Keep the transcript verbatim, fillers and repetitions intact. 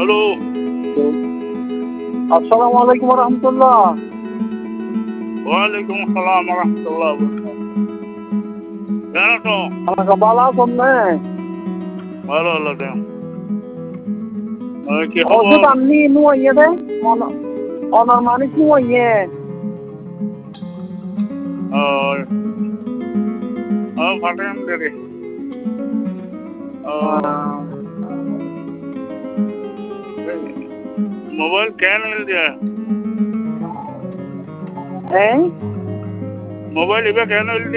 Hello. আসসালামু আলাইকুম রহমতুল্লাহ। ওয়ালাইকুম আসসালাম রহমতুল্লাহ। কেন তো আমাকে ভালো আছেন না? ভালো হলো কেন কি খবর? ওষুধ আপনি নুয়ে দে অনার মানিক নুয়ে ফাটেন দেরি মোবাইল কেন মিল দিয়া হ্যাঁ মোবাইল ইবে কেন মিল